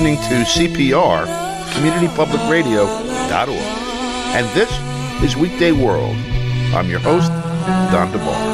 listening to CPR, CommunityPublicRadio.org. And this is Weekday World. I'm your host, Don DeBar.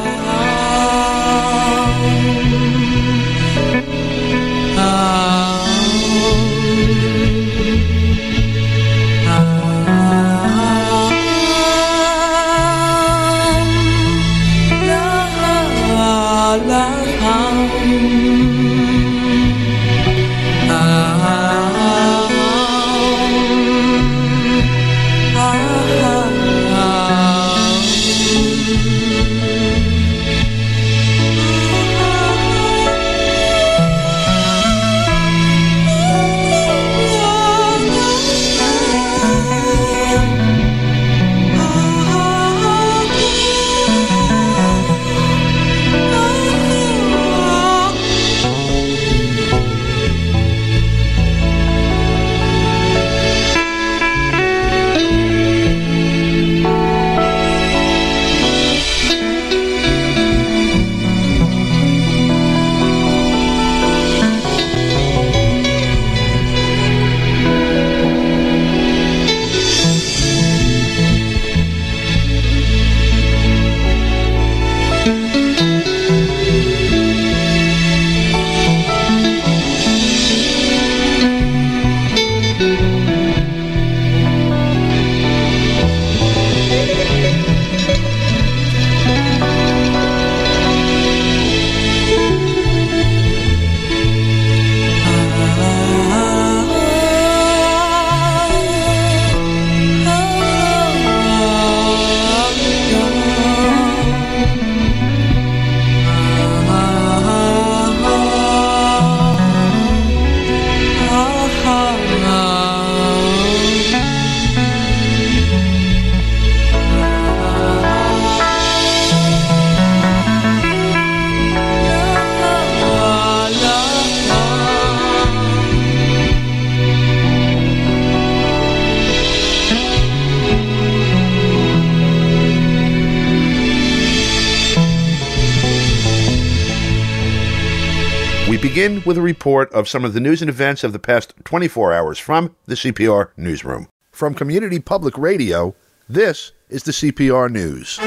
We begin with a report of some of the news and events of the past 24 hours from the CPR Newsroom. From Community Public Radio, this is the CPR News.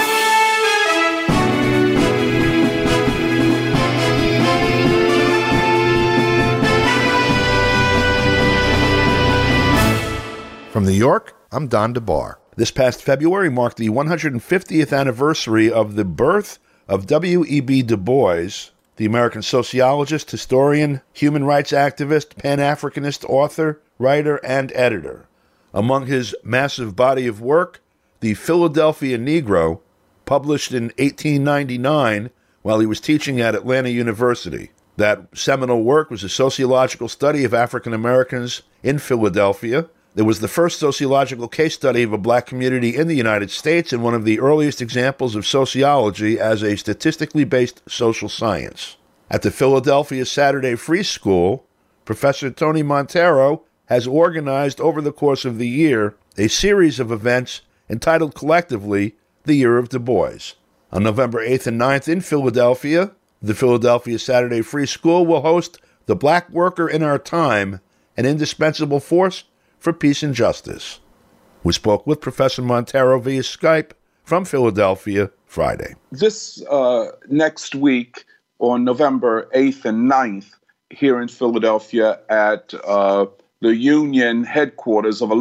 From New York, I'm Don DeBar. This past February marked the 150th anniversary of the birth of W.E.B. Du Bois, the American sociologist, historian, human rights activist, Pan-Africanist, author, writer, and editor. Among his massive body of work, The Philadelphia Negro, published in 1899 while he was teaching at Atlanta University. That seminal work was a sociological study of African Americans in Philadelphia. It was the first sociological case study of a black community in the United States and one of the earliest examples of sociology as a statistically based social science. At the Philadelphia Saturday Free School, Professor Tony Montero has organized over the course of the year a series of events entitled collectively The Year of Du Bois. On November 8th and 9th in Philadelphia, the Philadelphia Saturday Free School will host The Black Worker in Our Time, an indispensable force for peace and justice. We spoke with Professor Montero via Skype from Philadelphia Friday. This next week on November 8th and 9th here in Philadelphia at the union headquarters of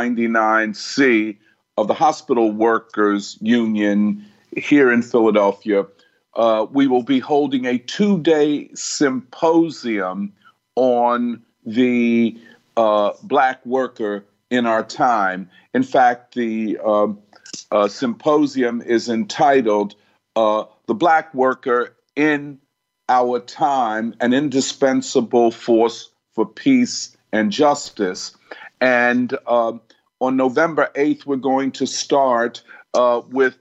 1199C of the Hospital Workers Union here in Philadelphia, we will be holding a 2-day symposium on the Black worker in our time. In fact, the symposium is entitled The Black Worker in Our Time, an Indispensable Force for Peace and Justice. And on November 8th, we're going to start with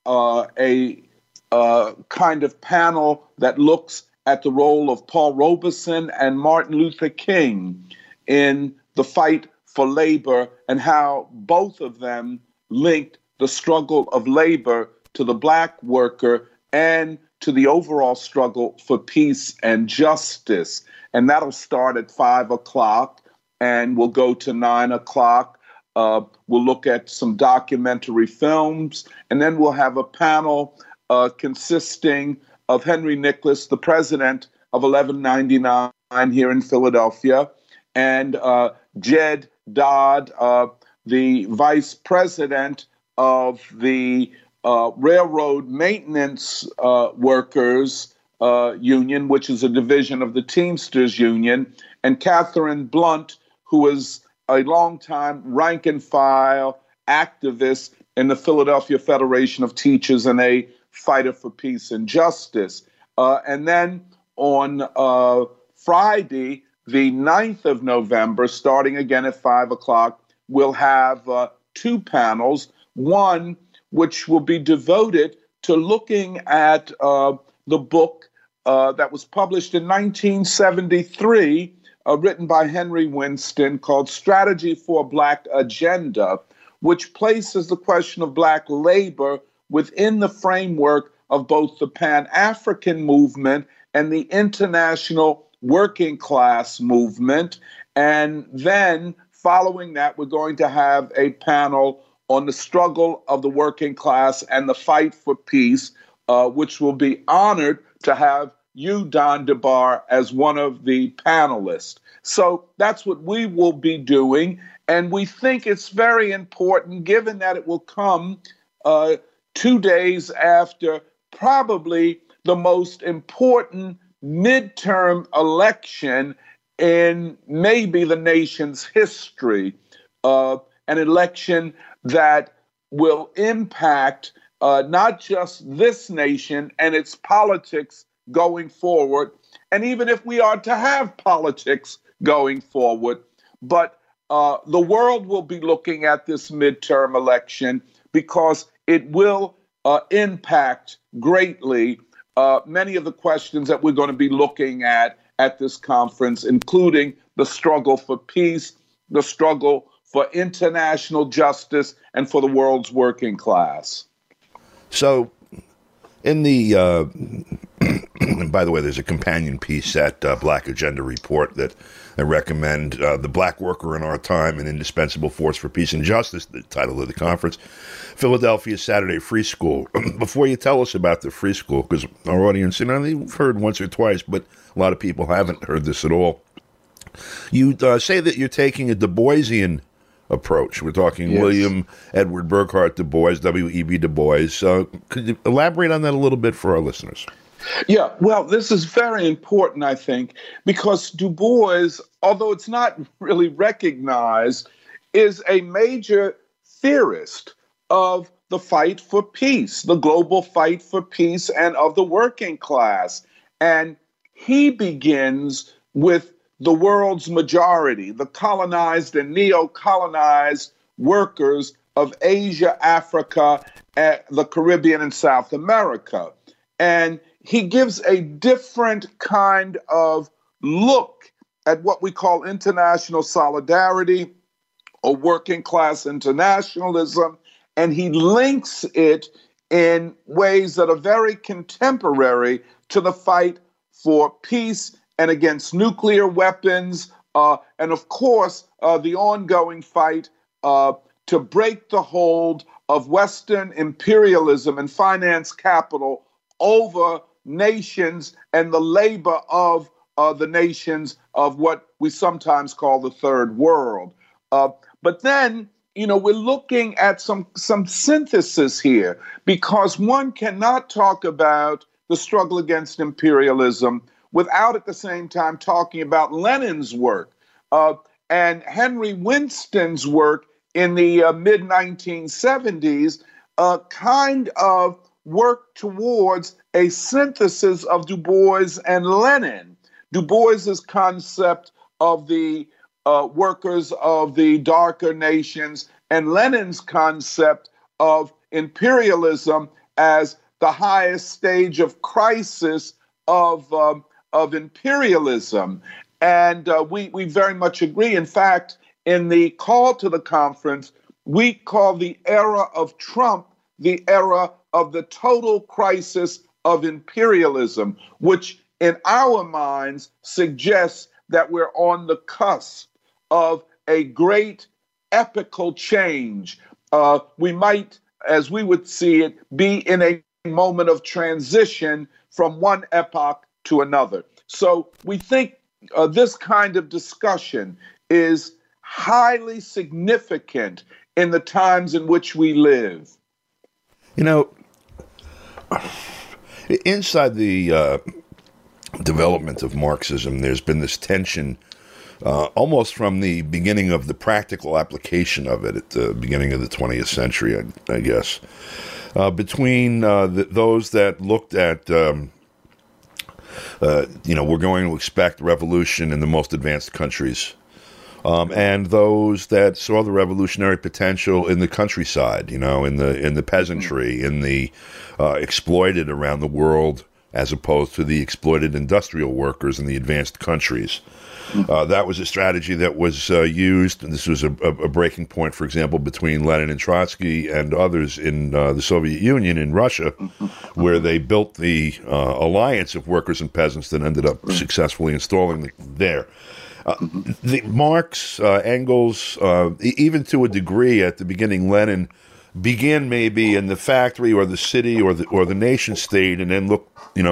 a kind of panel that looks at the role of Paul Robeson and Martin Luther King in the fight for labor and how both of them linked the struggle of labor to the Black worker and to the overall struggle for peace and justice. And that'll start at 5 o'clock and we'll go to 9 o'clock. We'll look at some documentary films, and then we'll have a panel consisting of Henry Nicholas, the president of 1199 here in Philadelphia, and Jed Dodd, the vice president of the Railroad Maintenance Workers Union, which is a division of the Teamsters Union, and Catherine Blunt, who is a longtime rank and file activist in the Philadelphia Federation of Teachers and a fighter for peace and justice. And then on Friday, the 9th of November, starting again at 5 o'clock, we'll have two panels. One, which will be devoted to looking at the book that was published in 1973, written by Henry Winston, called Strategy for a Black Agenda, which places the question of Black labor within the framework of both the Pan-African movement and the international working class movement. And then following that, we're going to have a panel on the struggle of the working class and the fight for peace, which will be honored to have you, Don DeBar, as one of the panelists. So that's what we will be doing. And we think it's very important, given that it will come 2 days after probably the most important midterm election in maybe the nation's history, an election that will impact not just this nation and its politics going forward, and even if we are to have politics going forward, but the world will be looking at this midterm election because it will impact greatly many of the questions that we're going to be looking at this conference, including the struggle for peace, the struggle for international justice, and for the world's working class. So, in the, and by the way, there's a companion piece at Black Agenda Report that I recommend, The Black Worker in Our Time, an Indispensable Force for Peace and Justice, the title of the conference, Philadelphia Saturday Free School. Before you tell us about the free school, because our audience, they've heard once or twice, but a lot of people haven't heard this at all. You say that you're taking a Du Boisian approach. We're talking yes. William Edward Burghardt Du Bois, W.E.B. Du Bois. Could you elaborate on that a little bit for our listeners? Yeah, well, this is very important, I think, because Du Bois, although it's not really recognized, is a major theorist of the fight for peace, the global fight for peace, and of the working class. And he begins with the world's majority, the colonized and neo-colonized workers of Asia, Africa, the Caribbean, and South America. And he gives a different kind of look at what we call international solidarity or working class internationalism, and he links it in ways that are very contemporary to the fight for peace and against nuclear weapons, and of course, the ongoing fight to break the hold of Western imperialism and finance capital over nations and the labor of the nations of what we sometimes call the third world. But then, we're looking at some synthesis here, because one cannot talk about the struggle against imperialism without at the same time talking about Lenin's work and Henry Winston's work in the mid-1970s, kind of worked towards a synthesis of Du Bois and Lenin. Du Bois's concept of the workers of the darker nations and Lenin's concept of imperialism as the highest stage of crisis of imperialism. And we very much agree. In fact, in the call to the conference, we call the era of Trump the era of the total crisis of imperialism, which in our minds suggests that we're on the cusp of a great epical change. We might, as we would see it, be in a moment of transition from one epoch to another. So we think this kind of discussion is highly significant in the times in which we live. You know, inside the development of Marxism, there's been this tension almost from the beginning of the practical application of it at the beginning of the 20th century, I guess, between those that looked at, we're going to expect revolution in the most advanced countries, and those that saw the revolutionary potential in the countryside, in the peasantry, in the exploited around the world, as opposed to the exploited industrial workers in the advanced countries. That was a strategy that was used, and this was a breaking point, for example, between Lenin and Trotsky and others in the Soviet Union in Russia, where they built the alliance of workers and peasants that ended up successfully installing there. The Marx, Engels, even to a degree at the beginning, Lenin began maybe in the factory or the city or the nation state, and then look,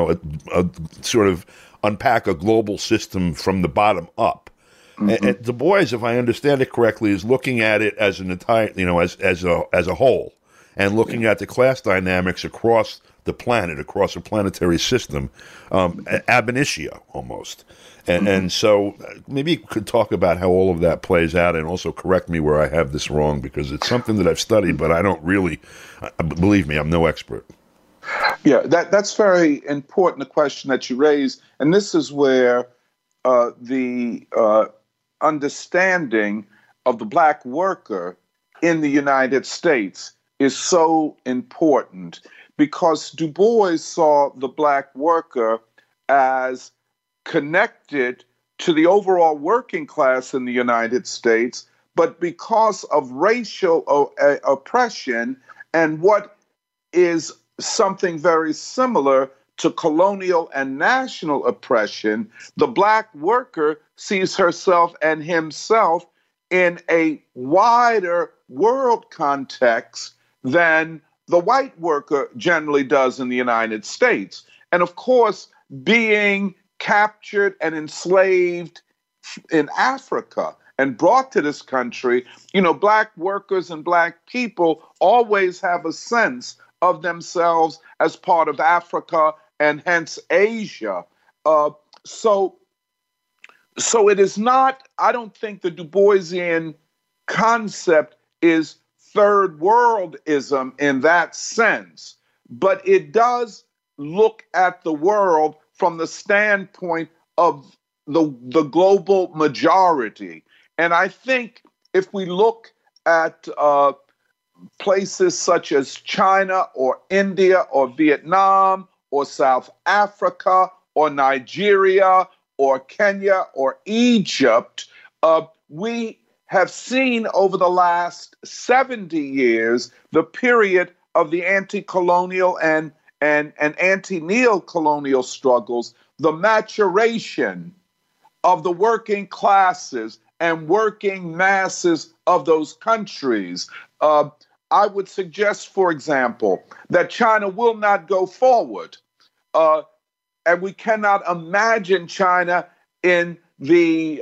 sort of unpack a global system from the bottom up. And Du Bois, if I understand it correctly, is looking at it as an entire, as a whole, and looking at the class dynamics across the planet, across a planetary system, ab initio almost. And so maybe you could talk about how all of that plays out, and also correct me where I have this wrong, because it's something that I've studied, but I don't really, believe me, I'm no expert. Yeah, that's very important, the question that you raised. And this is where the understanding of the Black worker in the United States is so important, because Du Bois saw the Black worker as connected to the overall working class in the United States, but because of racial oppression and what is something very similar to colonial and national oppression, the Black worker sees herself and himself in a wider world context than the white worker generally does in the United States. And of course, being captured and enslaved in Africa and brought to this country, Black workers and Black people always have a sense of themselves as part of Africa and hence Asia. So it is not, I don't think the Du Boisian concept is third worldism in that sense, but it does look at the world from the standpoint of the global majority. And I think if we look at places such as China or India or Vietnam or South Africa or Nigeria or Kenya or Egypt, we have seen over the last 70 years the period of the anti-colonial and anti-neo-colonial struggles, the maturation of the working classes and working masses of those countries. I would suggest, for example, that China will not go forward, and we cannot imagine China in the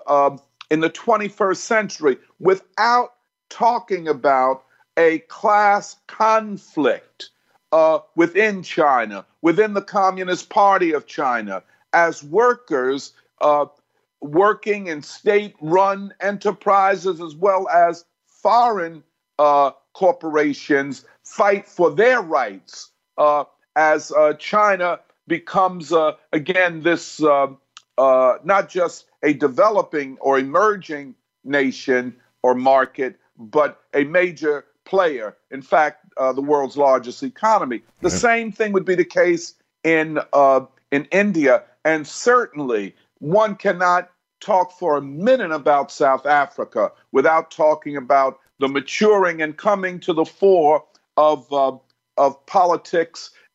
21st century without talking about a class conflict within China, within the Communist Party of China, as workers working in state-run enterprises as well as foreign corporations fight for their rights as China becomes, again, this not just a developing or emerging nation or market, but a major player. In fact, the world's largest economy. The same thing would be the case in India, and certainly one cannot talk for a minute about South Africa without talking about the maturing and coming to the fore of politics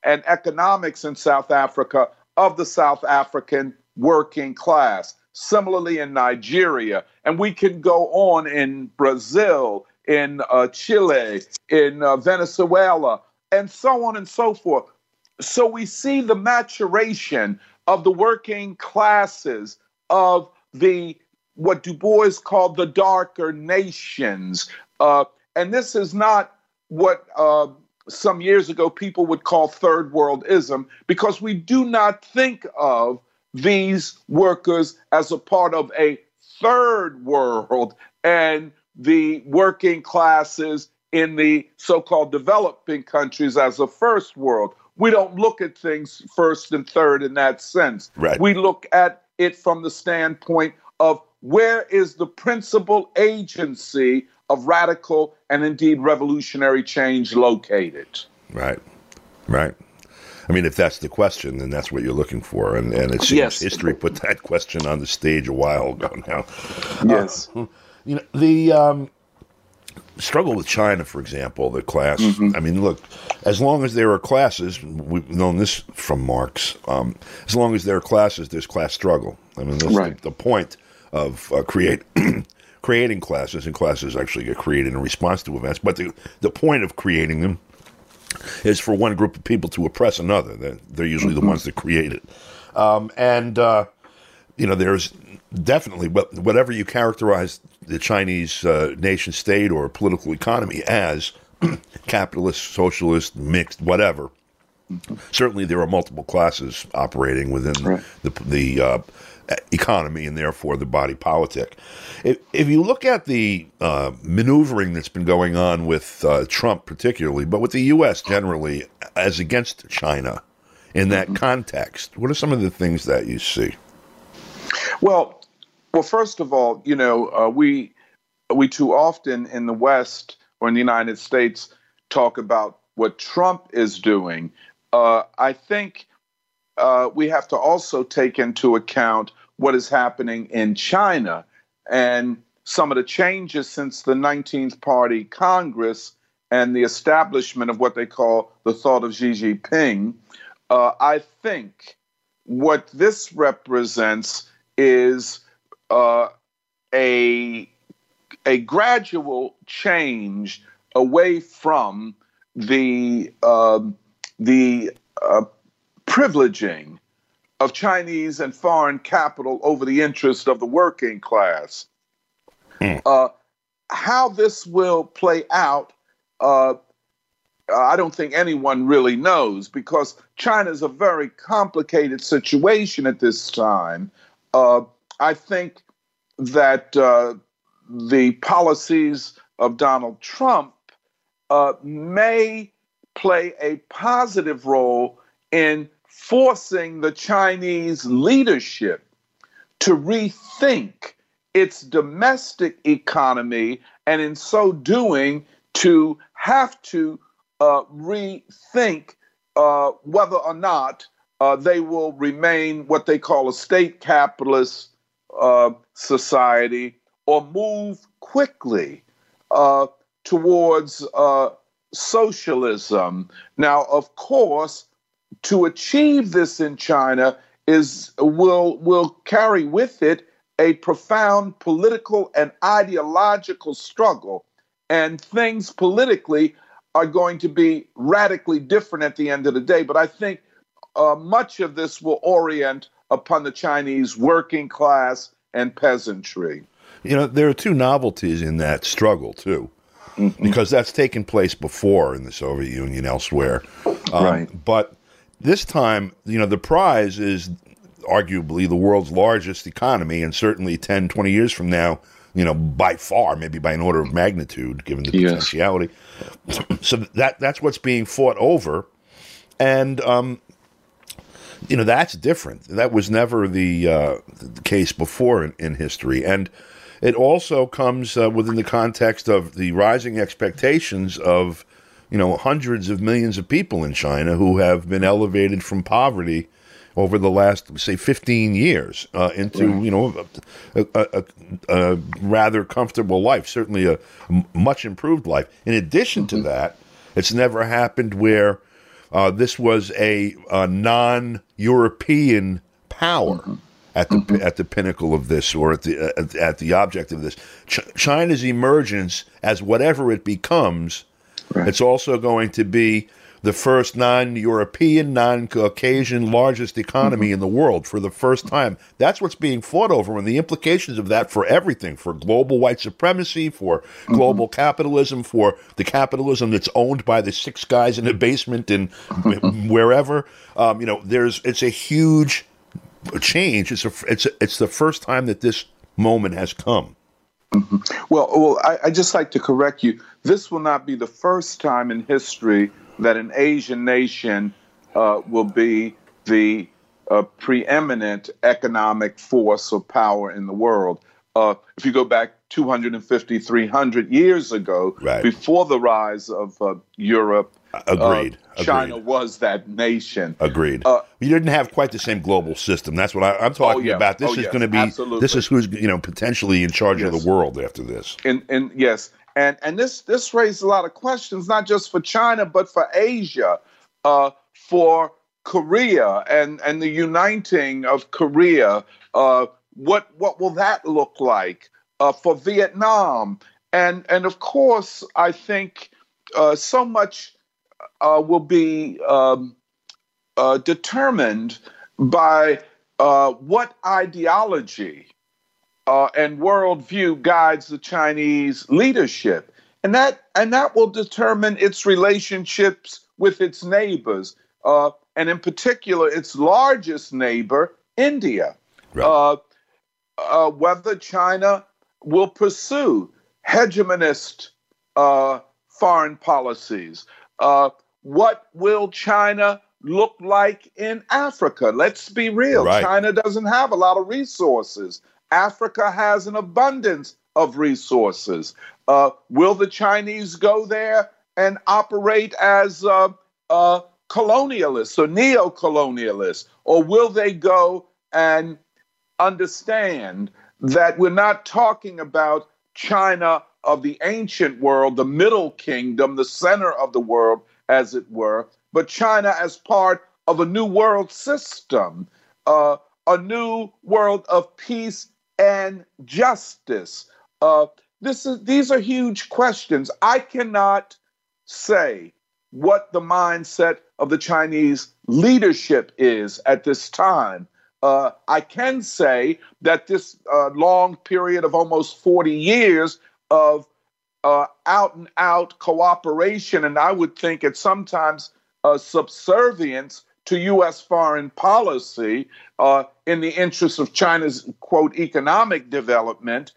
and economics in South Africa of the South African working class. Similarly in Nigeria, and we can go on in Brazil, in Chile, in Venezuela, and so on and so forth. So we see the maturation of the working classes of what Du Bois called the darker nations. And this is not what some years ago people would call third worldism, because we do not think of these workers as a part of a third world and the working classes in the so-called developing countries as a first world. We don't look at things first and third in that sense. Right. We look at it from the standpoint of where is the principal agency of radical and indeed revolutionary change located. Right. I mean, if that's the question, then that's what you're looking for. And it seems Yes. history put that question on the stage a while ago now. Yes. The struggle with China, for example, the class. I mean, look, as long as there are classes, we've known this from Marx, as long as there are classes, there's class struggle. I mean, that's the point of creating classes, and classes actually get created in response to events. But the point of creating them is for one group of people to oppress another. They're usually the ones that create it. There's definitely, whatever you characterize the Chinese nation state or political economy as, capitalist, socialist, mixed, whatever, certainly there are multiple classes operating within the economy and therefore the body politic. If you look at the maneuvering that's been going on with Trump particularly, but with the U.S. generally as against China in that context, what are some of the things that you see? Well, first of all, we too often in the West or in the United States talk about what Trump is doing. I think we have to also take into account what is happening in China and some of the changes since the 19th Party Congress and the establishment of what they call the thought of Xi Jinping. I think what this represents is a gradual change away from the privileging of Chinese and foreign capital over the interest of the working class. How this will play out, I don't think anyone really knows, because China is a very complicated situation at this time. I think that the policies of Donald Trump may play a positive role in forcing the Chinese leadership to rethink its domestic economy, and in so doing, to have to rethink whether or not they will remain what they call a state capitalist society, or move quickly towards socialism. Now, of course, to achieve this in China will carry with it a profound political and ideological struggle, and things politically are going to be radically different at the end of the day. But I think much of this will orient upon the Chinese working class and peasantry. There are two novelties in that struggle, too, because that's taken place before in the Soviet Union, elsewhere. But this time, the prize is arguably the world's largest economy, and certainly 10, 20 years from now, by far, maybe by an order of magnitude, given the potentiality. So that's what's being fought over. And, that's different. That was never the case before in history. And it also comes within the context of the rising expectations of, hundreds of millions of people in China who have been elevated from poverty over the last, say, 15 years into, a rather comfortable life, certainly a much improved life. In addition to that, it's never happened where This was a non-European power at the pinnacle of this, or at the object of this. China's emergence as whatever it becomes, it's also going to be the first non-European, non-Caucasian largest economy in the world for the first time. That's what's being fought over, and the implications of that for everything, for global white supremacy, for global capitalism, for the capitalism that's owned by the 6 guys in the basement and wherever. It's a huge change. It's the first time that this moment has come. Well, I just like to correct you. This will not be the first time in history that an Asian nation will be the preeminent economic force or power in the world. If you go back 250, 300 years ago, before the rise of Europe, China was that nation. Agreed. You didn't have quite the same global system. That's what I'm talking about. This is going to be. Absolutely. This is who's potentially in charge of the world after this. And yes. And this raised a lot of questions, not just for China, but for Asia, for Korea and the uniting of Korea. What will that look like for Vietnam? And of course, I think so much will be determined by what ideology and worldview guides the Chinese leadership, and that will determine its relationships with its neighbors, and in particular its largest neighbor, India. Right. Whether China will pursue hegemonist foreign policies. What will China look like in Africa? Let's be real. Right. China doesn't have a lot of resources. Africa has an abundance of resources. Will the Chinese go there and operate as colonialists or neo-colonialists? Or will they go and understand that we're not talking about China of the ancient world, the Middle Kingdom, the center of the world, as it were, but China as part of a new world system, a new world of peace and justice? These are huge questions. I cannot say what the mindset of the Chinese leadership is at this time. I can say that this long period of almost 40 years of out-and-out cooperation, and I would think at sometimes subservience to U.S. foreign policy in the interest of China's, quote, economic development,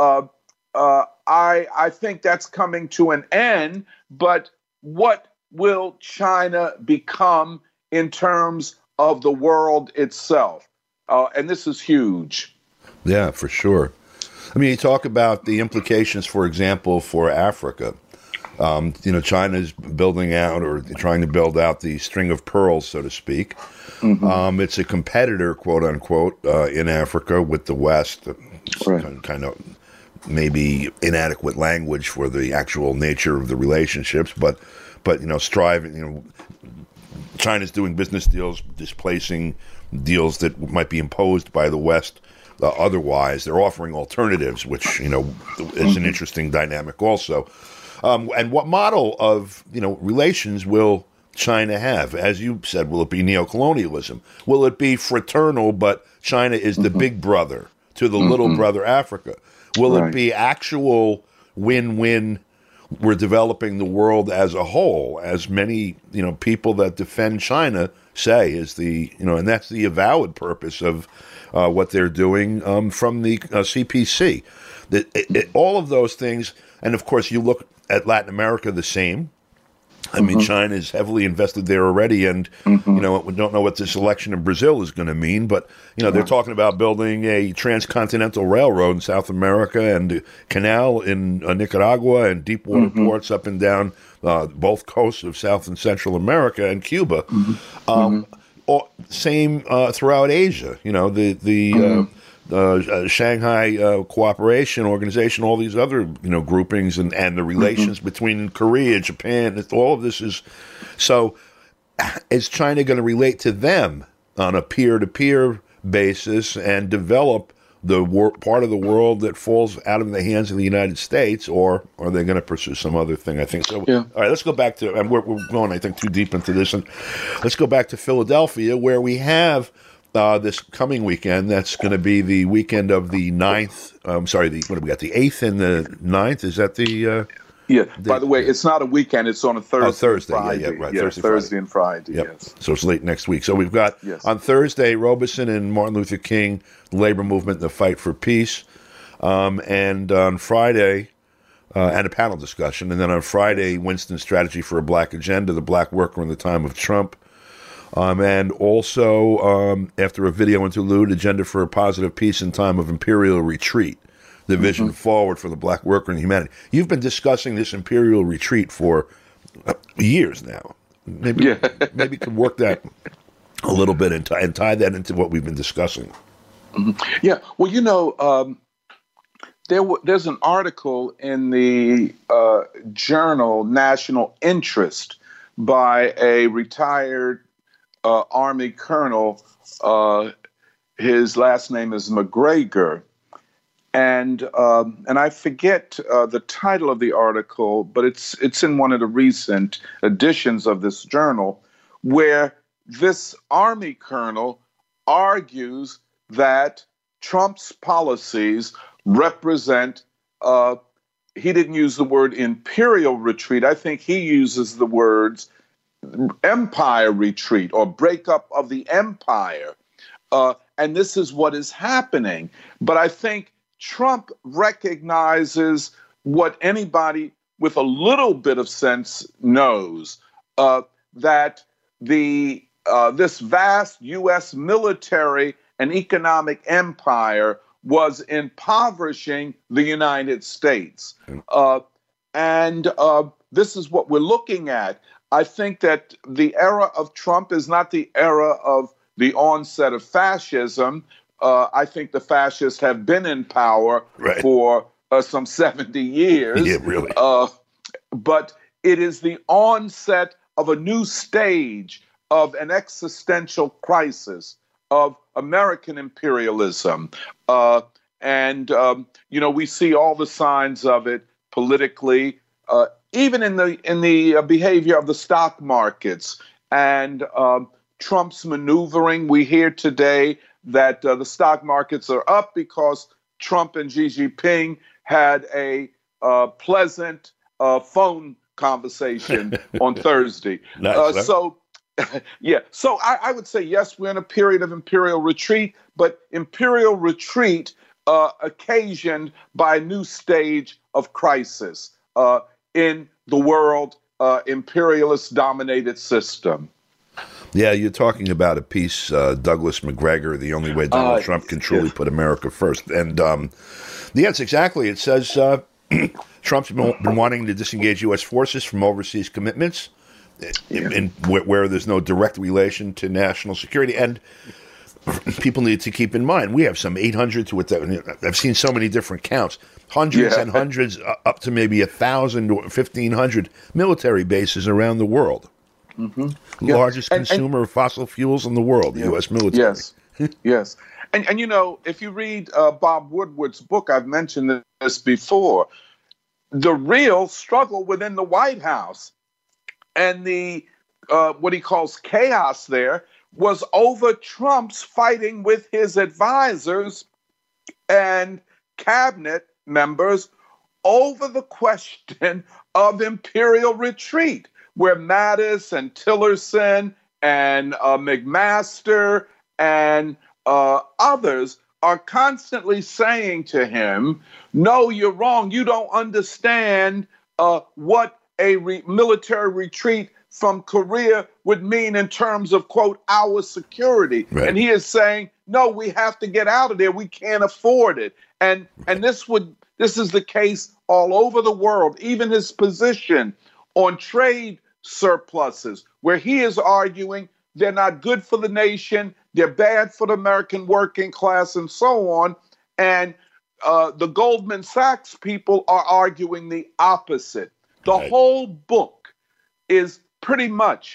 I think that's coming to an end. But what will China become in terms of the world itself? And this is huge. Yeah, for sure. I mean, you talk about the implications, for example, for Africa. China's building out or trying to build out the string of pearls, so to speak. It's a competitor, quote unquote, in Africa with the West. Kind of maybe inadequate language for the actual nature of the relationships, but striving. China's doing business deals, displacing deals that might be imposed by the West. Otherwise, they're offering alternatives, which is an interesting dynamic also. And what model of relations will China have? As you said, will it be neocolonialism? Will it be fraternal, but China is the big brother to the little brother Africa? Will it be actual win-win? We're developing the world as a whole, as many people that defend China say is the and that's the avowed purpose of what they're doing from the CPC. All of those things, and of course you look at Latin America the same. I mean, China is heavily invested there already, and we don't know what this election in Brazil is going to mean. But they're talking about building a transcontinental railroad in South America and a canal in Nicaragua and deep water ports up and down both coasts of South and Central America and Cuba. Same throughout Asia. The Shanghai Cooperation Organization, all these other groupings, and the relations between Korea, Japan, all of this is so. is China going to relate to them on a peer-to-peer basis and develop the part of the world that falls out of the hands of the United States, or are they going to pursue some other thing? I think so. Yeah. All right, let's go back to, and we're going, I think, too deep into this, and let's go back to Philadelphia, where we have this coming weekend. That's going to be the weekend of the 9th. What do we got? The 8th and the 9th? Is that the... By the way, it's not a weekend. It's on a Thursday. Oh, Thursday. Friday. Yeah, right. Yeah, Thursday and Friday. Yep. Yes. So it's late next week. So we've got on Thursday, Robeson and Martin Luther King, the labor movement, the fight for peace. And on Friday, and a panel discussion. And then on Friday, Winston's strategy for a black agenda, the black worker in the time of Trump. And also, after a video interlude, agenda for a positive peace in time of imperial retreat. The vision forward for the black worker and humanity. You've been discussing this imperial retreat for years now. Maybe you could work that a little bit and tie that into what we've been discussing. Yeah. Well, there's an article in the journal National Interest by a retired Army colonel. His last name is McGregor. And I forget the title of the article, but it's in one of the recent editions of this journal, where this Army colonel argues that Trump's policies represent, he didn't use the word imperial retreat. I think he uses the words empire retreat or breakup of the empire. And this is what is happening. But I think Trump recognizes what anybody with a little bit of sense knows, that this vast U.S. military and economic empire was impoverishing the United States. And this is what we're looking at. I think that the era of Trump is not the era of the onset of fascism. I think the fascists have been in power for some 70 years. Yeah, really. But it is the onset of a new stage of an existential crisis of American imperialism. We see all the signs of it politically, even in the behavior of the stock markets and Trump's maneuvering. We hear today that the stock markets are up because Trump and Xi Jinping had a pleasant phone conversation on Thursday. Nice, So I would say, yes, we're in a period of imperial retreat, but imperial retreat occasioned by a new stage of crisis in the world imperialist-dominated system. Yeah, you're talking about a piece, Douglas McGregor, the only way Donald Trump can truly put America first. And it's exactly. It says Trump's been wanting to disengage U.S. forces from overseas commitments where there's no direct relation to national security. And people need to keep in mind, we have some 800 to, I've seen so many different counts, hundreds and hundreds, up to maybe 1,000 or 1,500 military bases around the world. Mm-hmm. Largest consumer of fossil fuels in the world, the U.S. military. Yes, yes. And if you read Bob Woodward's book, I've mentioned this before, the real struggle within the White House and the what he calls chaos there was over Trump's fighting with his advisors and cabinet members over the question of imperial retreat, where Mattis and Tillerson and McMaster and others are constantly saying to him, no, you're wrong. You don't understand what a military retreat from Korea would mean in terms of, quote, our security. Right. And he is saying, no, we have to get out of there. We can't afford it. And this is the case all over the world. Even his position on trade surpluses, where he is arguing they're not good for the nation, they're bad for the American working class, and so on. And the Goldman Sachs people are arguing the opposite. The whole book is pretty much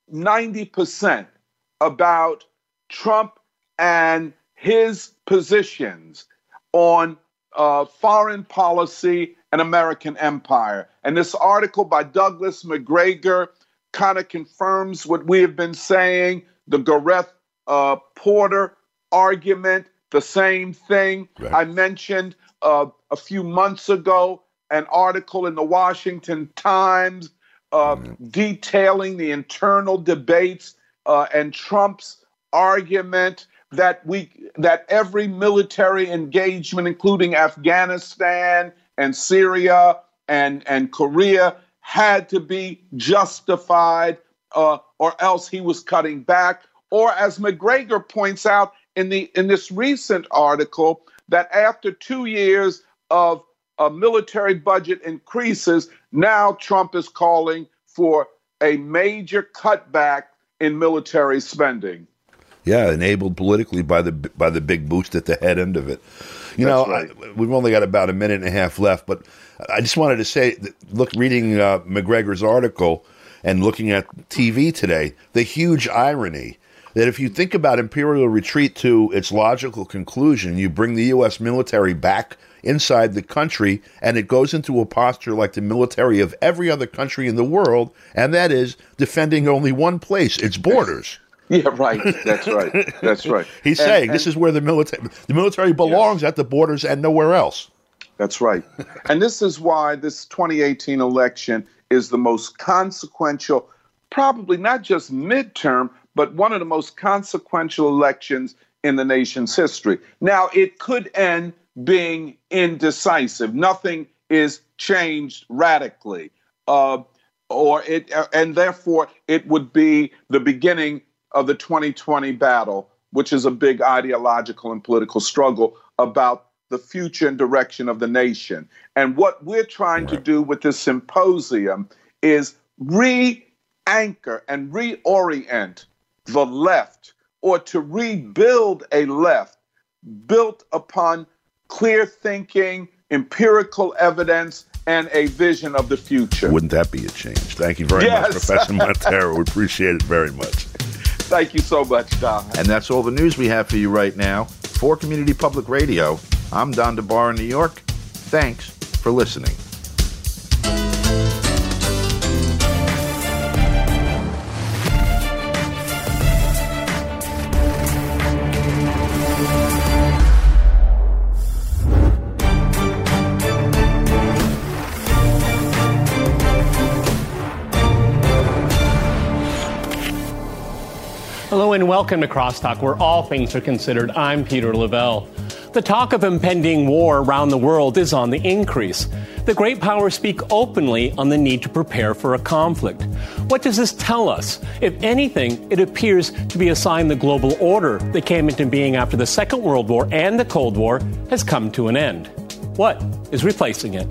90% about Trump and his positions on foreign policy and American empire. And this article by Douglas Macgregor kind of confirms what we have been saying, the Gareth Porter argument, the same thing. Right. I mentioned a few months ago an article in the Washington Times detailing the internal debates and Trump's argument that every military engagement, including Afghanistan and Syria and Korea, had to be justified, or else he was cutting back. Or, as Macgregor points out in this recent article, that after 2 years of military budget increases, now Trump is calling for a major cutback in military spending. Yeah, enabled politically by the big boost at the head end of it. Right. We've only got about a minute and a half left, but I just wanted to say, reading Macgregor's article and looking at TV today, the huge irony that if you think about imperial retreat to its logical conclusion, you bring the U.S. military back inside the country, and it goes into a posture like the military of every other country in the world, and that is defending only one place, its borders. Yeah, right. That's right. That's right. He's saying this is where the military belongs, at the borders and nowhere else. That's right. And this is why this 2018 election is the most consequential, probably not just midterm, but one of the most consequential elections in the nation's history. Now, it could end being indecisive. Nothing is changed radically, and therefore it would be the beginning of the 2020 battle, which is a big ideological and political struggle about the future and direction of the nation. And what we're trying to do with this symposium is re-anchor and reorient the left, or to rebuild a left built upon clear thinking, empirical evidence, and a vision of the future. Wouldn't that be a change? Thank you very much, Professor Montero. We appreciate it very much. Thank you so much, Don. And that's all the news we have for you right now. For Community Public Radio, I'm Don DeBar in New York. Thanks for listening. Hello and welcome to Crosstalk, where all things are considered. I'm Peter Lavelle. The talk of impending war around the world is on the increase. The great powers speak openly on the need to prepare for a conflict. What does this tell us? If anything, it appears to be a sign the global order that came into being after the Second World War and the Cold War has come to an end. What is replacing it?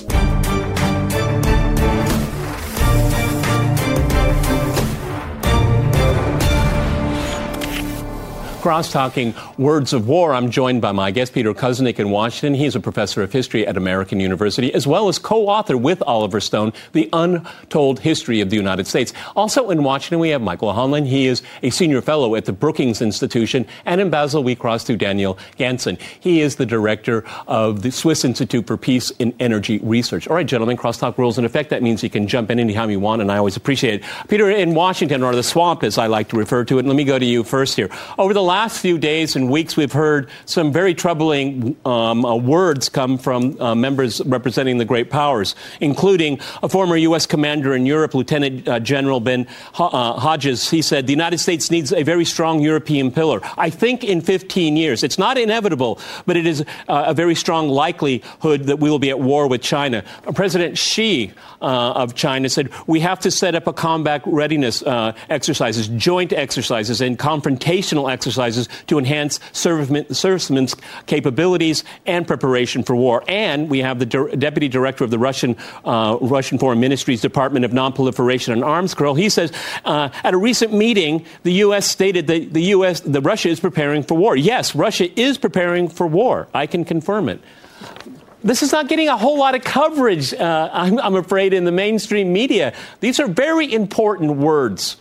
Cross-talking Words of War, I'm joined by my guest, Peter Kuznick in Washington. He's a professor of history at American University, as well as co-author with Oliver Stone, The Untold History of the United States. Also in Washington, we have Michael Hanlon. He is a senior fellow at the Brookings Institution. And in Basel, we cross to Daniel Ganson. He is the director of the Swiss Institute for Peace in Energy Research. All right, gentlemen, crosstalk rules in effect. That means you can jump in anytime you want, and I always appreciate it. Peter, in Washington, or the swamp, as I like to refer to it, let me go to you first here. Over the last few days and weeks, we've heard some very troubling words come from members representing the great powers, including a former U.S. commander in Europe, Lieutenant General Ben Hodges. He said, the United States needs a very strong European pillar. I think in 15 years. It's not inevitable, but it is a very strong likelihood that we will be at war with China. President Xi of China said, we have to set up a combat readiness exercises, joint exercises, and confrontational exercises to enhance servicemen's capabilities and preparation for war. And we have the deputy director of the Russian Foreign Ministry's Department of Nonproliferation and Arms Control. He says at a recent meeting, the U.S. stated that Russia is preparing for war. Yes, Russia is preparing for war. I can confirm it. This is not getting a whole lot of coverage, I'm afraid, in the mainstream media. These are very important words.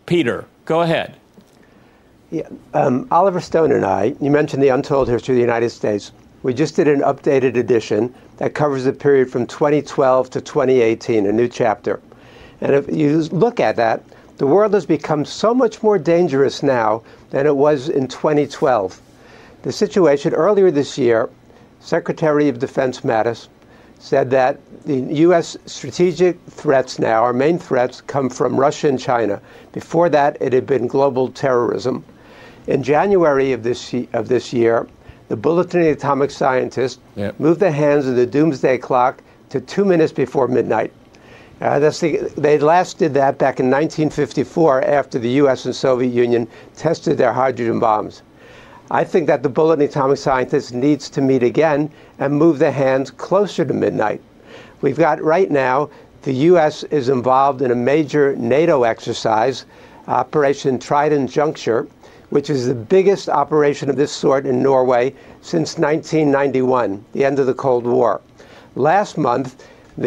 Peter, go ahead. Yeah, Oliver Stone and I, you mentioned the untold history of the United States. We just did an updated edition that covers the period from 2012 to 2018, a new chapter. And if you look at that, the world has become so much more dangerous now than it was in 2012. The situation earlier this year, Secretary of Defense Mattis said that the U.S. strategic threats now, our main threats, come from Russia and China. Before that, it had been global terrorism. In January of this year, the Bulletin of the Atomic Scientist moved the hands of the doomsday clock to 2 minutes before midnight. They last did that back in 1954 after the U.S. and Soviet Union tested their hydrogen bombs. I think that the Bulletin of the Atomic Scientist needs to meet again and move the hands closer to midnight. We've got right now, the U.S. is involved in a major NATO exercise, Operation Trident Juncture, which is the biggest operation of this sort in Norway since 1991, the end of the Cold War. Last month,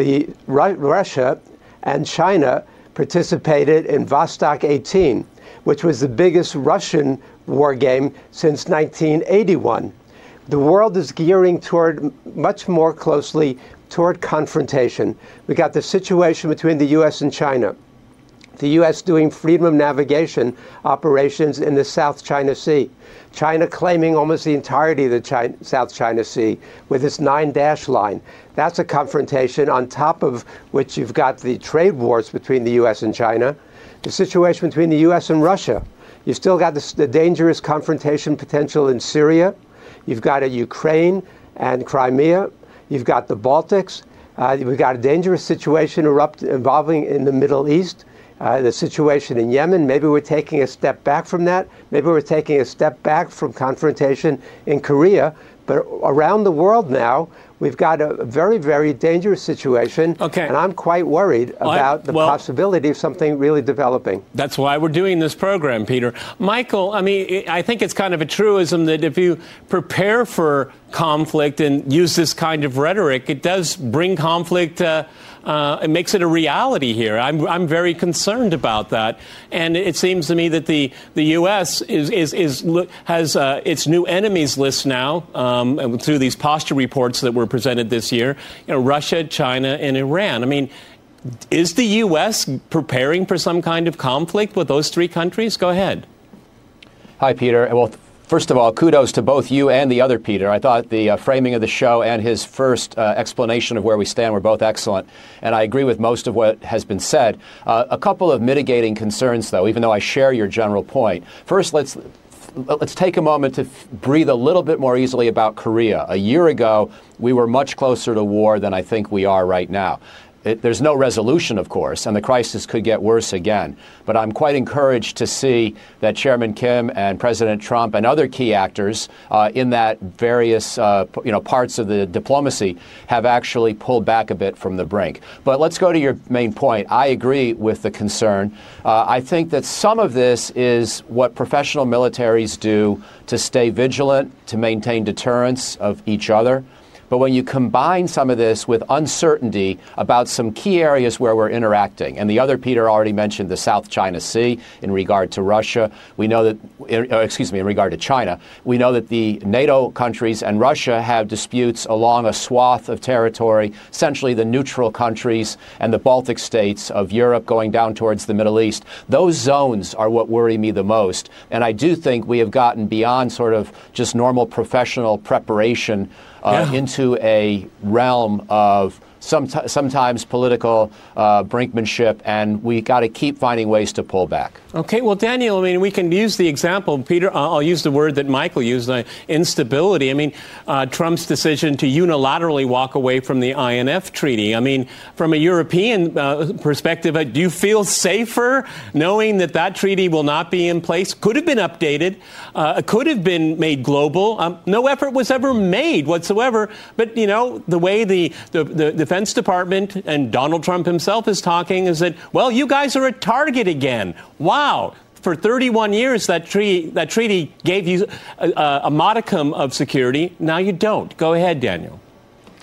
Russia and China participated in Vostok 18, which was the biggest Russian war game since 1981. The world is gearing toward much more closely toward confrontation. We got the situation between the U.S. and China. The U.S. doing freedom of navigation operations in the South China Sea. China claiming almost the entirety of the South China Sea with its 9-dash line. That's a confrontation on top of which you've got the trade wars between the U.S. and China, the situation between the U.S. and Russia. You've still got the dangerous confrontation potential in Syria. You've got a Ukraine and Crimea. You've got the Baltics. We've got a dangerous situation involving in the Middle East. The situation in Yemen, maybe we're taking a step back from that. Maybe we're taking a step back from confrontation in Korea. But around the world now, we've got a very, very dangerous situation. Okay. And I'm quite worried about the possibility of something really developing. That's why we're doing this program, Peter. Michael, I mean, I think it's kind of a truism that if you prepare for conflict and use this kind of rhetoric, it does bring conflict. It makes it a reality here. I'm very concerned about that, and it seems to me that the U.S. has its new enemies list now through these posture reports that were presented this year. You know, Russia, China, and Iran. I mean, is the U.S. preparing for some kind of conflict with those three countries? Go ahead. Hi, Peter. Well, first of all, kudos to both you and the other Peter. I thought the framing of the show and his first explanation of where we stand were both excellent, and I agree with most of what has been said. A couple of mitigating concerns, though, even though I share your general point. First, let's take a moment to breathe a little bit more easily about Korea. A year ago, we were much closer to war than I think we are right now. There's no resolution, of course, and the crisis could get worse again. But I'm quite encouraged to see that Chairman Kim and President Trump and other key actors in that various parts of the diplomacy have actually pulled back a bit from the brink. But let's go to your main point. I agree with the concern. I think that some of this is what professional militaries do to stay vigilant, to maintain deterrence of each other. But when you combine some of this with uncertainty about some key areas where we're interacting, and the other Peter already mentioned the South China Sea in regard to Russia, we know that, in regard to China, we know that the NATO countries and Russia have disputes along a swath of territory, essentially the neutral countries and the Baltic states of Europe going down towards the Middle East. Those zones are what worry me the most. And I do think we have gotten beyond sort of just normal professional preparation into a realm of sometimes political brinkmanship, and we got to keep finding ways to pull back. Okay, well, Daniel, I mean, we can use the example. Peter, I'll use the word that Michael used, instability. I mean, Trump's decision to unilaterally walk away from the INF Treaty. I mean, from a European perspective, do you feel safer knowing that that treaty will not be in place? Could have been updated, could have been made global. No effort was ever made whatsoever. But, you know, the way the Defense Department and Donald Trump himself is talking is that, well, you guys are a target again. Wow. For 31 years, that treaty gave you a modicum of security. Now you don't. Go ahead, Daniel.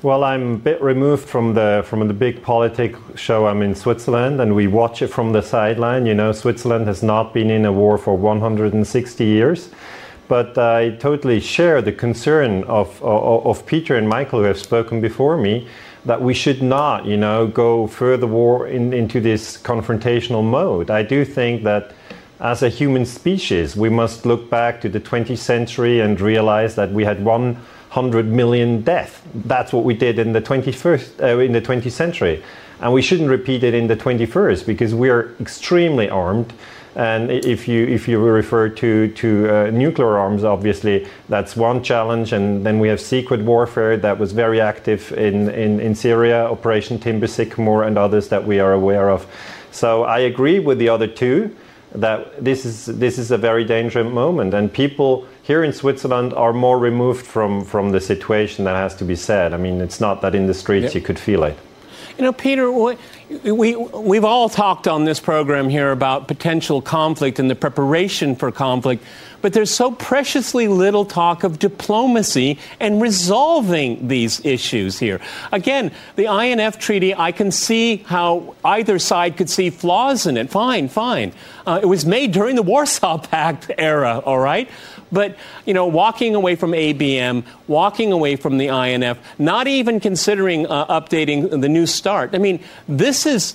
Well, I'm a bit removed from the big politics show. I'm in Switzerland, and we watch it from the sideline. You know, Switzerland has not been in a war for 160 years. But I totally share the concern of Peter and Michael, who have spoken before me, that we should not, go further into this confrontational mode. I do think that as a human species, we must look back to the 20th century and realize that we had 100 million deaths. That's what we did in the 20th century. And we shouldn't repeat it in the 21st, because we are extremely armed. And if you refer to nuclear arms, obviously, that's one challenge. And then we have secret warfare that was very active in Syria, Operation Timber Sycamore, and others that we are aware of. So I agree with the other two that this is a very dangerous moment. And people here in Switzerland are more removed from the situation, that has to be said. I mean, it's not that in the streets you could feel it. Peter, we've all talked on this program here about potential conflict and the preparation for conflict, but there's so preciously little talk of diplomacy and resolving these issues here. Again, the INF Treaty, I can see how either side could see flaws in it. Fine. It was made during the Warsaw Pact era, all right? But, walking away from ABM, walking away from the INF, not even considering updating the New START. I mean, this is,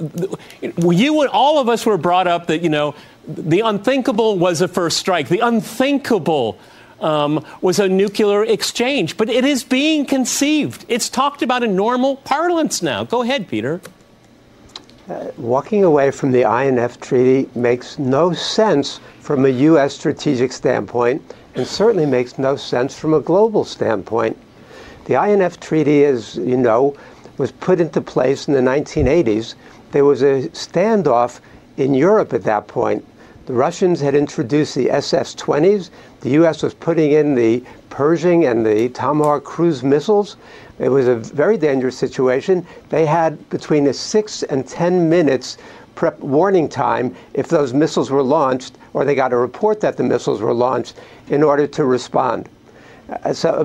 all of us were brought up that, the unthinkable was a first strike. The unthinkable was a nuclear exchange. But it is being conceived. It's talked about in normal parlance now. Go ahead, Peter. Walking away from the INF Treaty makes no sense from a U.S. strategic standpoint, and certainly makes no sense from a global standpoint. The INF Treaty, as you know, was put into place in the 1980s. There was a standoff in Europe at that point. The Russians had introduced the SS-20s. The U.S. was putting in the Pershing and the Tomahawk cruise missiles. It was a very dangerous situation. They had between a 6 and 10 minutes prep warning time if those missiles were launched, or they got a report that the missiles were launched, in order to respond. So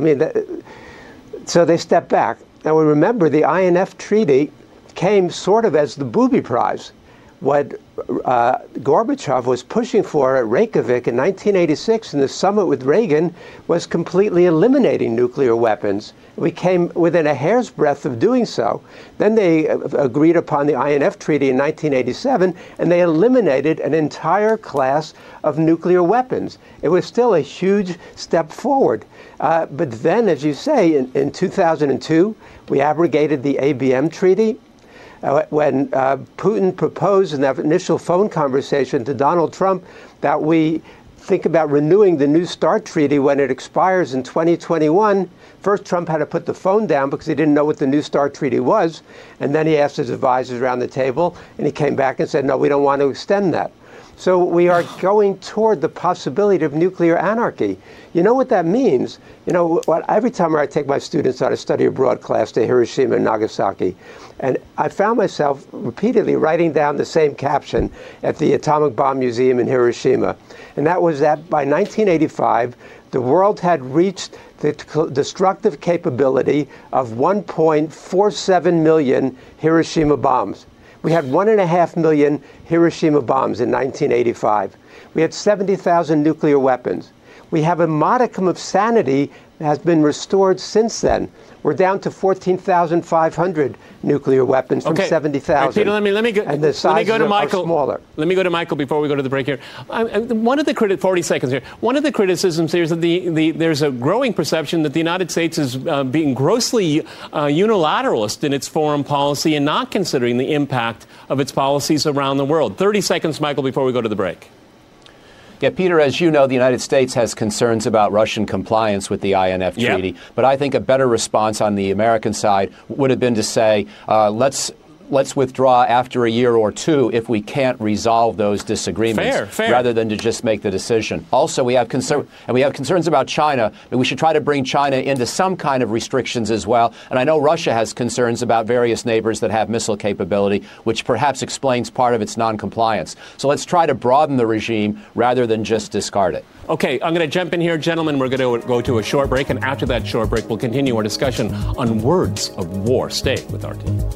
they stepped back. Now, we remember the INF Treaty came sort of as the booby prize. What Gorbachev was pushing for at Reykjavik in 1986 in the summit with Reagan was completely eliminating nuclear weapons. We came within a hair's breadth of doing so. Then they agreed upon the INF Treaty in 1987, and they eliminated an entire class of nuclear weapons. It was still a huge step forward. But then, as you say, in 2002, we abrogated the ABM Treaty. When Putin proposed in that initial phone conversation to Donald Trump that we think about renewing the New START Treaty when it expires in 2021, first Trump had to put the phone down because he didn't know what the New START Treaty was, and then he asked his advisors around the table, and he came back and said, no, we don't want to extend that. So we are going toward the possibility of nuclear anarchy. You know what that means? Every time I take my students on a study abroad class to Hiroshima and Nagasaki, and I found myself repeatedly writing down the same caption at the Atomic Bomb Museum in Hiroshima. And that was that by 1985, the world had reached the destructive capability of 1.47 million Hiroshima bombs. We had 1.5 million Hiroshima bombs in 1985. We had 70,000 nuclear weapons. We have a modicum of sanity that has been restored since then. We're down to 14,500 nuclear weapons from 70,000. Right, Peter, let me go to Michael. Are smaller. Let me go to Michael before we go to the break here. 40 seconds here. One of the criticisms here is that there's a growing perception that the United States is being grossly unilateralist in its foreign policy and not considering the impact of its policies around the world. 30 seconds, Michael, before we go to the break. Yeah, Peter, as you know, the United States has concerns about Russian compliance with the INF Treaty. But I think a better response on the American side would have been to say, let's withdraw after a year or two if we can't resolve those disagreements, fair. rather than to just make the decision. Also, we have concerns about China, and we should try to bring China into some kind of restrictions as well. And I know Russia has concerns about various neighbors that have missile capability, which perhaps explains part of its noncompliance. So let's try to broaden the regime rather than just discard it. Okay, I'm going to jump in here, gentlemen. We're going to go to a short break, and after that short break, we'll continue our discussion on words of war. Stay with our team.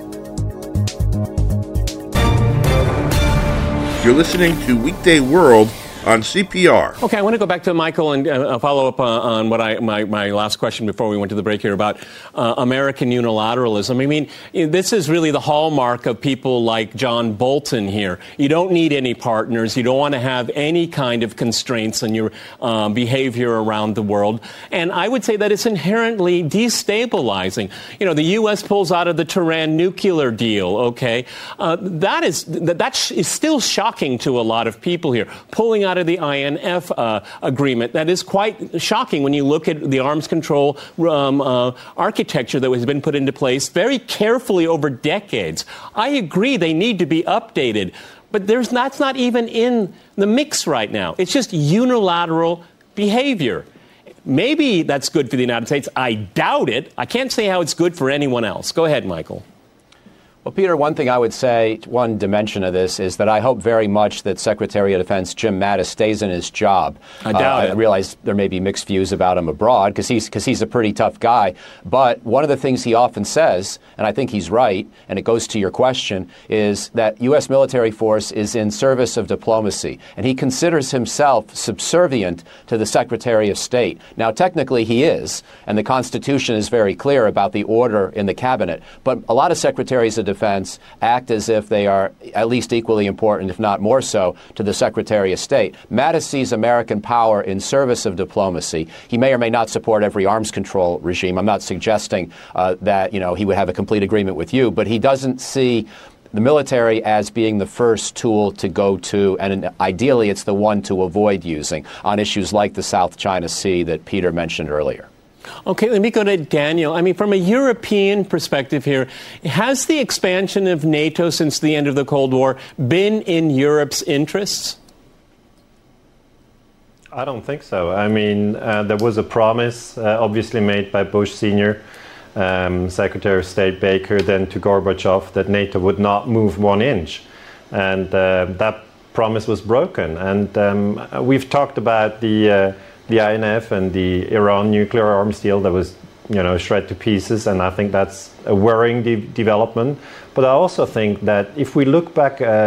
You're listening to Weekday World on CPR. Okay, I want to go back to Michael and follow up on what my last question before we went to the break here about American unilateralism. I mean, this is really the hallmark of people like John Bolton here. You don't need any partners. You don't want to have any kind of constraints on your behavior around the world. And I would say that it's inherently destabilizing. You know, the U.S. pulls out of the Tehran nuclear deal, okay? That is still shocking to a lot of people here. Pulling out of the INF agreement. That is quite shocking when you look at the arms control architecture that has been put into place very carefully over decades. I agree they need to be updated, but that's not even in the mix right now. It's just unilateral behavior. Maybe that's good for the United States. I doubt it. I can't say how it's good for anyone else. Go ahead, Michael. Well, Peter, one thing I would say, one dimension of this is that I hope very much that Secretary of Defense Jim Mattis stays in his job. I doubt it. I realize there may be mixed views about him abroad because he's a pretty tough guy. But one of the things he often says, and I think he's right, and it goes to your question, is that U.S. military force is in service of diplomacy. And he considers himself subservient to the Secretary of State. Now, technically he is, and the Constitution is very clear about the order in the cabinet. But a lot of secretaries of defense act as if they are at least equally important, if not more so, to the Secretary of State. Mattis sees American power in service of diplomacy. He may or may not support every arms control regime. I'm not suggesting that he would have a complete agreement with you, but he doesn't see the military as being the first tool to go to, and ideally it's the one to avoid using on issues like the South China Sea that Peter mentioned earlier. Okay, let me go to Daniel. I mean, from a European perspective here, has the expansion of NATO since the end of the Cold War been in Europe's interests? I don't think so. I mean, there was a promise obviously made by Bush Sr., Secretary of State Baker, then to Gorbachev, that NATO would not move 1 inch. And that promise was broken. And we've talked about the INF and the Iran nuclear arms deal that was, shred to pieces, and I think that's a worrying development. But I also think that if we look back to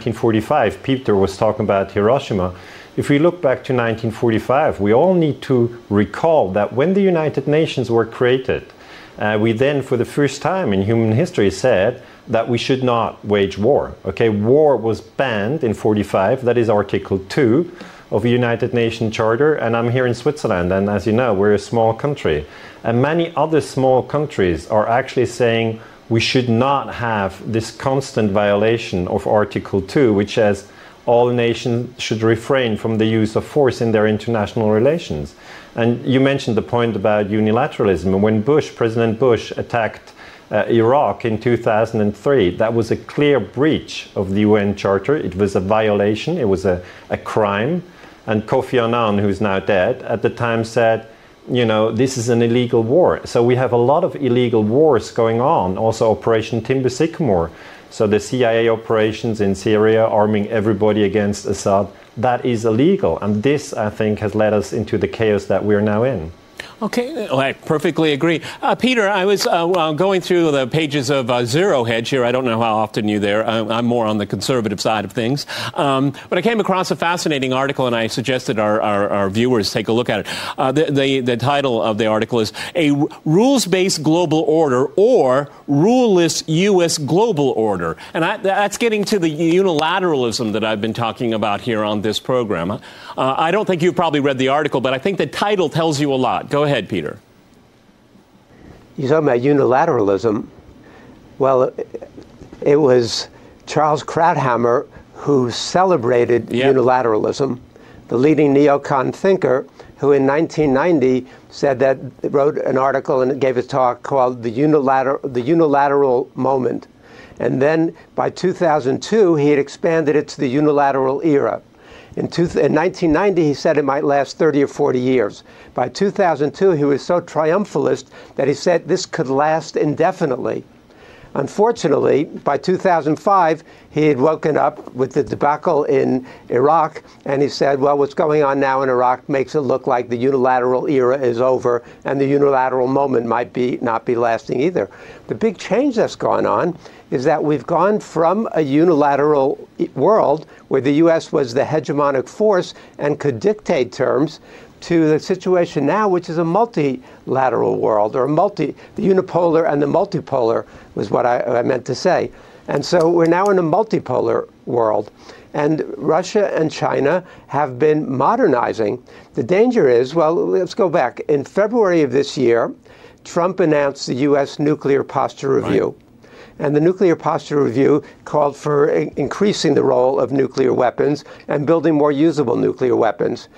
1945, Peter was talking about Hiroshima. If we look back to 1945, we all need to recall that when the United Nations were created, we then, for the first time in human history, said that we should not wage war. Okay, war was banned in 45. That is Article 2 of the United Nations Charter, and I'm here in Switzerland, and as you know, we're a small country. And many other small countries are actually saying we should not have this constant violation of Article 2, which says all nations should refrain from the use of force in their international relations. And you mentioned the point about unilateralism. When President Bush attacked Iraq in 2003, that was a clear breach of the UN Charter. It was a violation, it was a crime. And Kofi Annan, who's now dead, at the time said, this is an illegal war. So we have a lot of illegal wars going on, also Operation Timber Sycamore. So the CIA operations in Syria, arming everybody against Assad, that is illegal. And this, I think, has led us into the chaos that we're now in. Okay, I perfectly agree. Peter, I was going through the pages of Zero Hedge here. I don't know how often you're there. I'm more on the conservative side of things. But I came across a fascinating article, and I suggested our viewers take a look at it. The title of the article is A Rules-Based Global Order or Ruleless U.S. Global Order. And that's getting to the unilateralism that I've been talking about here on this program. I don't think you've probably read the article, but I think the title tells you a lot. Go ahead, Peter. You're talking about unilateralism. Well, it was Charles Krauthammer who celebrated unilateralism, the leading neocon thinker who in 1990 wrote an article and gave a talk called The Unilateral Moment. And then by 2002, he had expanded it to the unilateral era. In 1990, he said it might last 30 or 40 years. By 2002, he was so triumphalist that he said this could last indefinitely. Unfortunately, by 2005, he had woken up with the debacle in Iraq, and he said, well, what's going on now in Iraq makes it look like the unilateral era is over, and the unilateral moment might not be lasting either. The big change that's gone on is that we've gone from a unilateral world where the U.S. was the hegemonic force and could dictate terms to the situation now, which is a multilateral world, or the unipolar and the multipolar was what I meant to say. And so we're now in a multipolar world. And Russia and China have been modernizing. The danger is, well, let's go back. In February of this year, Trump announced the U.S. Nuclear Posture Review. Right. And the Nuclear Posture Review called for increasing the role of nuclear weapons and building more usable nuclear weapons.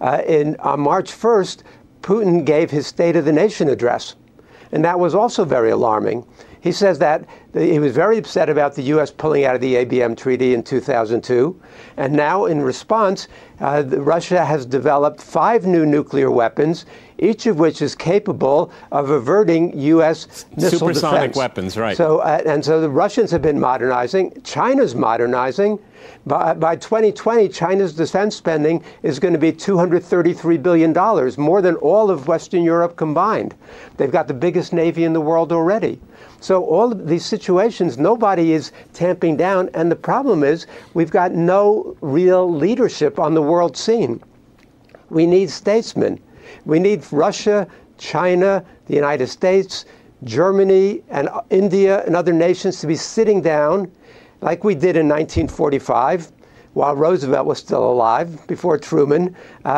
On March 1st, Putin gave his State of the Nation address. And that was also very alarming. He says that he was very upset about the U.S. pulling out of the ABM treaty in 2002. And now, in response, Russia has developed 5 new nuclear weapons, each of which is capable of averting U.S. missile supersonic defense. Weapons, right. So the Russians have been modernizing. China's modernizing. By 2020, China's defense spending is going to be $233 billion, more than all of Western Europe combined. They've got the biggest navy in the world already. So all of these situations, nobody is tamping down. And the problem is we've got no real leadership on the world scene. We need statesmen. We need Russia, China, the United States, Germany, and India and other nations to be sitting down like we did in 1945, while Roosevelt was still alive, before Truman,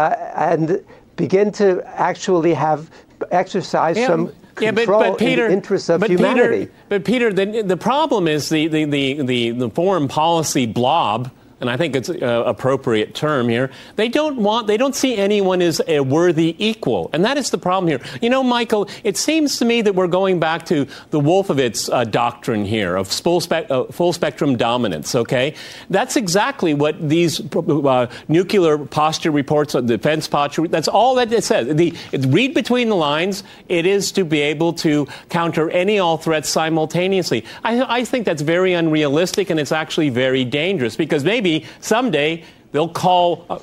and begin to actually exercise some control in the interests of humanity. Peter, the problem is the foreign policy blob, and I think it's an appropriate term here. They don't see anyone as a worthy equal. And that is the problem here. You know, Michael, it seems to me that we're going back to the Wolfowitz doctrine here of full spectrum dominance, okay? That's exactly what these nuclear posture reports, defense posture, that's all that it says. Read between the lines. It is to be able to counter all threats simultaneously. I think that's very unrealistic, and it's actually very dangerous, because maybe someday they'll call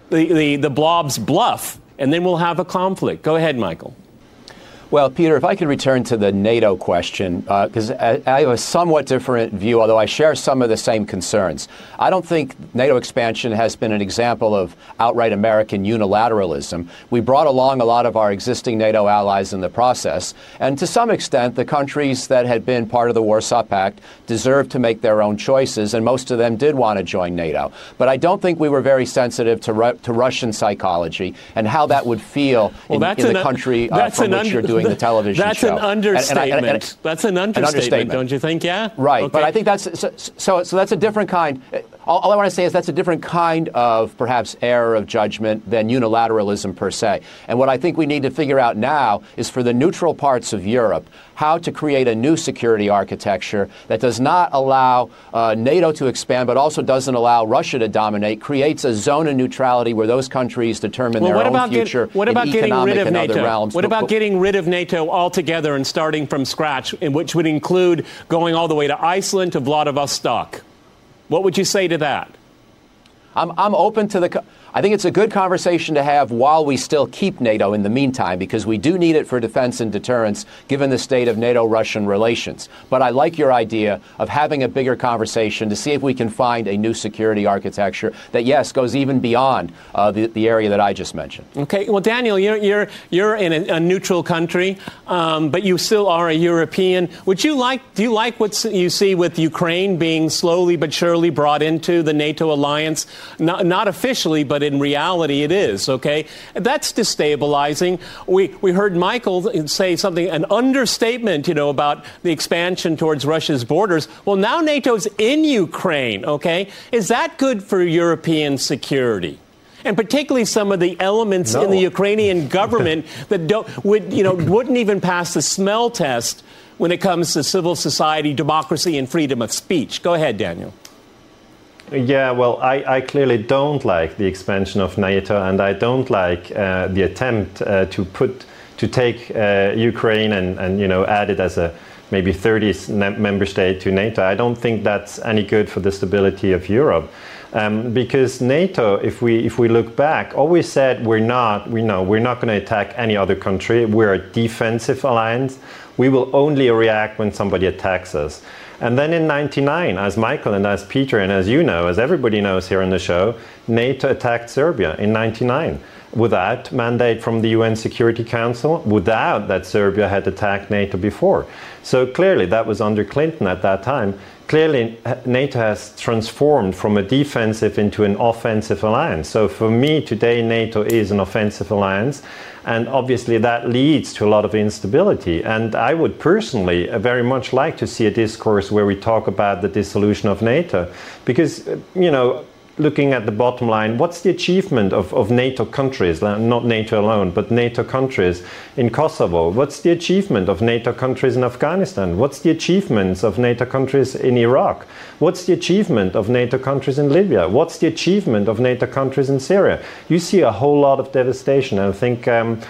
the blob's bluff, and then we'll have a conflict. Go ahead, Michael. Well, Peter, if I could return to the NATO question, because I have a somewhat different view, although I share some of the same concerns. I don't think NATO expansion has been an example of outright American unilateralism. We brought along a lot of our existing NATO allies in the process, and to some extent, the countries that had been part of the Warsaw Pact deserved to make their own choices, and most of them did want to join NATO. But I don't think we were very sensitive to Russian psychology and how that would feel in the country from which you're doing the television that's show. An understatement. That's an understatement, don't you think? Yeah? Right. Okay. But I think that's so that's a different kind. All I want to say is that's a different kind of perhaps error of judgment than unilateralism per se. And what I think we need to figure out now is for the neutral parts of Europe how to create a new security architecture that does not allow NATO to expand, but also doesn't allow Russia to dominate, creates a zone of neutrality where those countries determine their own future in economic and other realms. What about getting rid of NATO altogether and starting from scratch, which would include going all the way to Iceland to Vladivostok? What would you say to that? I'm open to I think it's a good conversation to have while we still keep NATO in the meantime, because we do need it for defense and deterrence, given the state of NATO-Russian relations. But I like your idea of having a bigger conversation to see if we can find a new security architecture that, yes, goes even beyond the area that I just mentioned. Okay. Well, Daniel, you're in a neutral country, but you still are a European. Do you like what you see with Ukraine being slowly but surely brought into the NATO alliance? Not officially, but in reality it is, okay? That's destabilizing. We heard Michael say something, an understatement, about the expansion towards Russia's borders. Well, now NATO's in Ukraine, okay? Is that good for European security? And particularly some of the elements in the Ukrainian government that wouldn't even pass the smell test when it comes to civil society, democracy, and freedom of speech. Go ahead, Daniel. Yeah, well, I clearly don't like the expansion of NATO, and I don't like the attempt to take Ukraine and add it as a maybe 30 member states to NATO. I don't think that's any good for the stability of Europe. Because NATO, if we look back, always said we're not going to attack any other country. We're a defensive alliance. We will only react when somebody attacks us. And then in 1999, as Michael and as Peter and as you know, as everybody knows here on the show, NATO attacked Serbia in 1999 without mandate from the UN Security Council, without that Serbia had attacked NATO before. So clearly that was under Clinton at that time. Clearly, NATO has transformed from a defensive into an offensive alliance. So for me, today, NATO is an offensive alliance. And obviously, that leads to a lot of instability. And I would personally very much like to see a discourse where we talk about the dissolution of NATO. Because, looking at the bottom line, what's the achievement of NATO countries, not NATO alone, but NATO countries in Kosovo? What's the achievement of NATO countries in Afghanistan? What's the achievements of NATO countries in Iraq? What's the achievement of NATO countries in Libya? What's the achievement of NATO countries in Syria? You see a whole lot of devastation. I think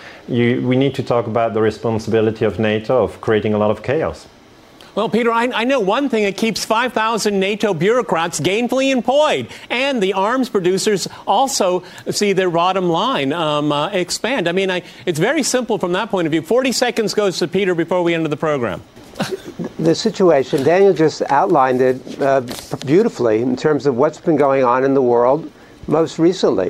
we need to talk about the responsibility of NATO of creating a lot of chaos. Well, Peter, I know one thing that keeps 5,000 NATO bureaucrats gainfully employed, and the arms producers also see their bottom line expand. I mean, it's very simple from that point of view. 40 seconds goes to Peter before we end the program. The situation, Daniel just outlined it beautifully in terms of what's been going on in the world most recently.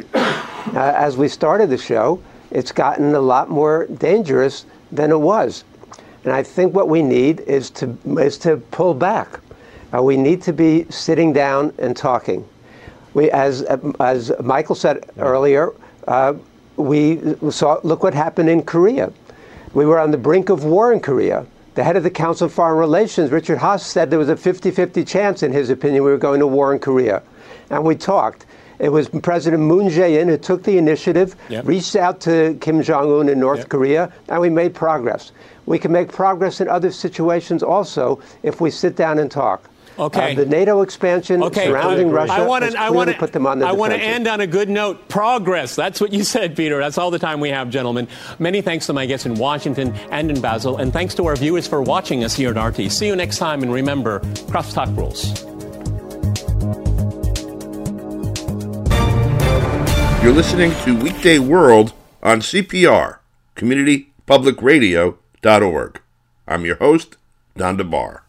As we started the show, it's gotten a lot more dangerous than it was. And I think what we need is to pull back. We need to be sitting down and talking. As Michael said earlier, we saw, look what happened in Korea. We were on the brink of war in Korea. The head of the Council of Foreign Relations, Richard Haas, said there was a 50-50 chance, in his opinion, we were going to war in Korea. And we talked. It was President Moon Jae-in who took the initiative, reached out to Kim Jong-un in North Korea, and we made progress. We can make progress in other situations also if we sit down and talk. Okay. The NATO expansion surrounding Russia has put them on the defensive. I want to end on a good note. Progress. That's what you said, Peter. That's all the time we have, gentlemen. Many thanks to my guests in Washington and in Basel, and thanks to our viewers for watching us here at RT. See you next time, and remember, crosstalk rules. You're listening to Weekday World on CPR, CommunityPublicRadio.org. I'm your host, Don DeBar.